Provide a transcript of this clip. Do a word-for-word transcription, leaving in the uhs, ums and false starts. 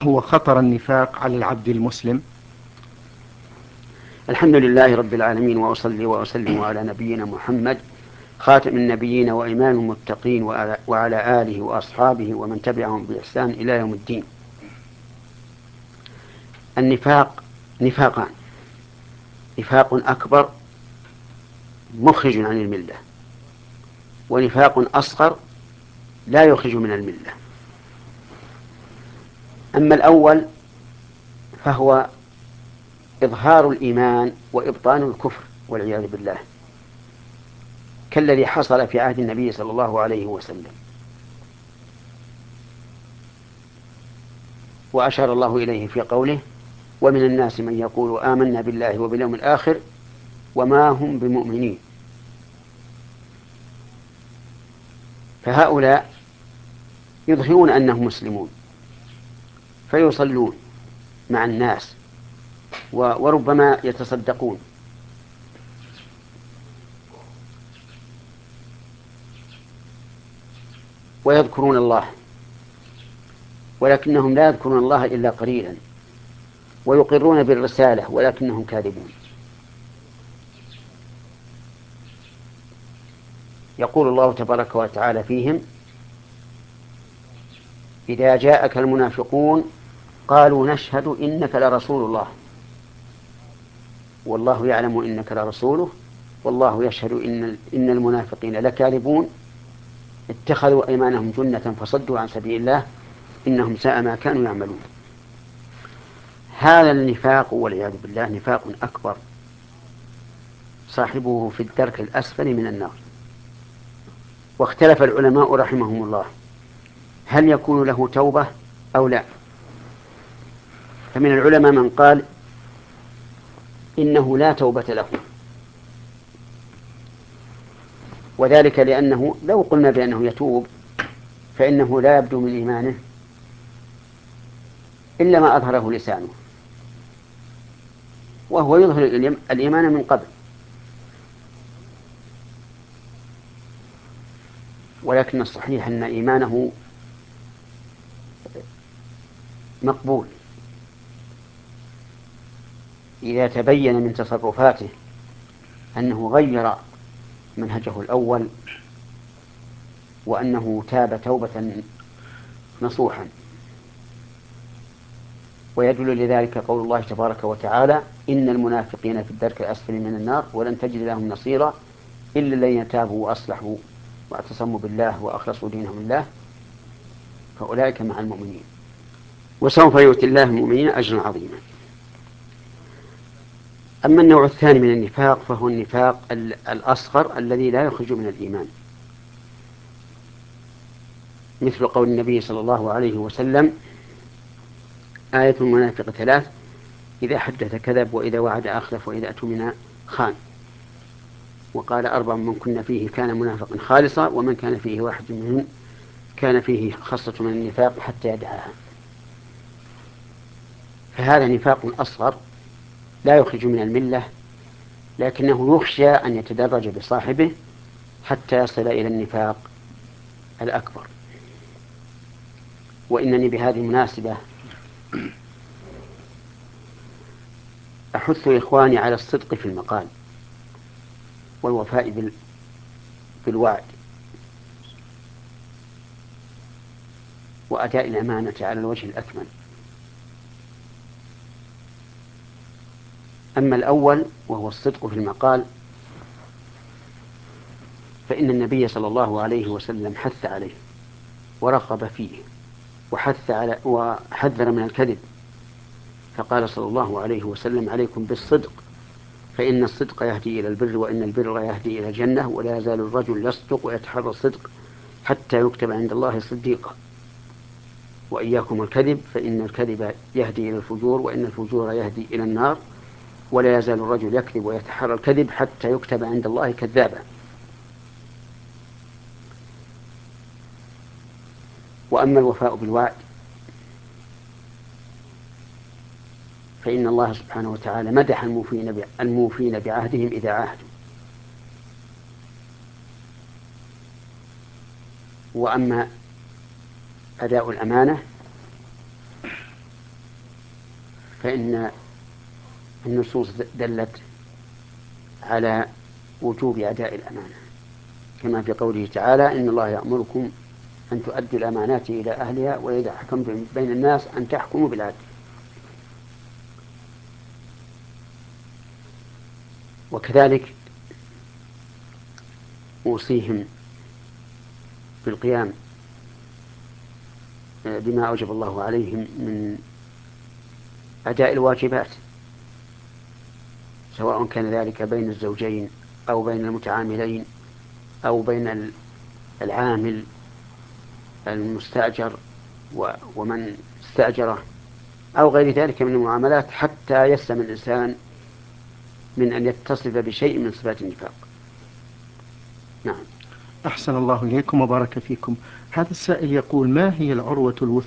هو خطر النفاق على العبد المسلم؟ الحمد لله رب العالمين، وأصلي وأسلم على نبينا محمد خاتم النبيين وإمام المتقين وعلى آله وأصحابه ومن تبعهم بإحسان إلى يوم الدين. النفاق نفاقان: نفاق أكبر مخرج عن الملة، ونفاق أصغر لا يخرج من الملة. أما الأول فهو إظهار الإيمان وإبطان الكفر والعياذ بالله، كالذي حصل في عهد النبي صلى الله عليه وسلم، وأشار الله إليه في قوله: ومن الناس من يقول آمنا بالله وباليوم الآخر وما هم بمؤمنين. فهؤلاء يظهرون أنهم مسلمون فيصلون مع الناس وربما يتصدقون، ويذكرون الله، ولكنهم لا يذكرون الله إلا قليلا، ويقرون بالرسالة ولكنهم كاذبون. يقول الله تبارك وتعالى فيهم: إذا جاءك المنافقون قالوا نشهد إنك لرسول الله والله يعلم إنك لرسوله والله يشهد إن إن المنافقين لكاذبون اتخذوا أيمانهم جنة فصدوا عن سبيل الله إنهم ساء ما كانوا يعملون. هذا النفاق والعياذ بالله نفاق أكبر، صاحبه في الدرك الأسفل من النار. واختلف العلماء رحمهم الله هل يكون له توبة أو لا. فمن العلماء من قال إنه لا توبة له، وذلك لأنه لو قلنا بأنه يتوب فإنه لا يبدو من إيمانه إلا ما أظهره لسانه، وهو يظهر الإيمان من قبل، ولكن الصحيح أن إيمانه مقبول إذا تبين من تصرفاته أنه غير منهجه الأول وأنه تاب توبة نصوحا. ويدل لذلك قول الله تبارك وتعالى: إن المنافقين في الدرك الأسفل من النار ولن تجد لهم نصيرا إلا الذين تابوا وأصلحوا واعتصموا بالله وأخلصوا دينهم لله فأولئك مع المؤمنين وسوف يؤتي الله المؤمنين أجرا عظيما. أما النوع الثاني من النفاق فهو النفاق الأصغر الذي لا يخرج من الإيمان، مثل قول النبي صلى الله عليه وسلم: آية المنافق ثلاث: إذا حدث كذب وإذا وعد أخلف وإذا أؤتمن خان. وقال: أربع من كن فيه كان منافقا خالصا، ومن كان فيه واحد منهم كان فيه خصلة من النفاق حتى يدعاها. فهذا نفاق أصغر لا يخرج من الملة، لكنه يخشى أن يتدرج بصاحبه حتى يصل إلى النفاق الأكبر. وإنني بهذه المناسبة أحث إخواني على الصدق في المقال والوفاء بالوعد وأداء الأمانة على الوجه الأكمل. أما الأول وهو الصدق في المقال فإن النبي صلى الله عليه وسلم حث عليه ورغب فيه وحث على وحذر من الكذب، فقال صلى الله عليه وسلم: عليكم بالصدق فإن الصدق يهدي إلى البر وإن البر يهدي إلى الجنة ولا يزال الرجل يصدق ويتحرى الصدق حتى يكتب عند الله صديقا، وإياكم الكذب فإن الكذب يهدي إلى الفجور وإن الفجور يهدي إلى النار ولا يزال الرجل يكذب ويتحرى الكذب حتى يكتب عند الله كذابا. وأما الوفاء بالوعد فإن الله سبحانه وتعالى مدح الموفين الموفين بعهدهم إذا عاهدوا. وأما أداء الأمانة فإن النصوص دلت على وجوب أداء الأمانة، كما في قوله تعالى: إن الله يأمركم أن تؤدوا الأمانات إلى أهلها وإذا حكمتم بين الناس أن تحكموا بالعدل. وكذلك أوصيهم بالقيام بما أوجب الله عليهم من أداء الواجبات، سواء كان ذلك بين الزوجين أو بين المتعاملين أو بين العامل المستأجر ومن استأجره أو غير ذلك من المعاملات، حتى يسلم الإنسان من أن يتصف بشيء من صفات النفاق. نعم. أحسن الله إليكم وبارك فيكم. هذا السائل يقول: ما هي العروة الوثقى